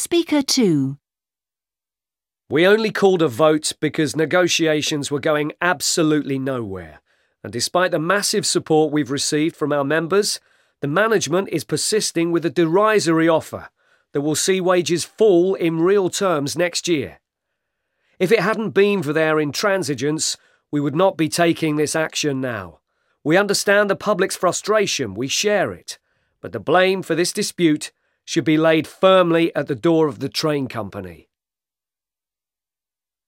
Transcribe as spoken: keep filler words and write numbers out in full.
Speaker two. We only called a vote because negotiations were going absolutely nowhere, and despite the massive support we've received from our members, the management is persisting with a derisory offer that will see wages fall in real terms next year. If it hadn't been for their intransigence, we would not be taking this action now. We understand the public's frustration, we share it, but the blame for this dispute should be laid firmly at the door of the train company.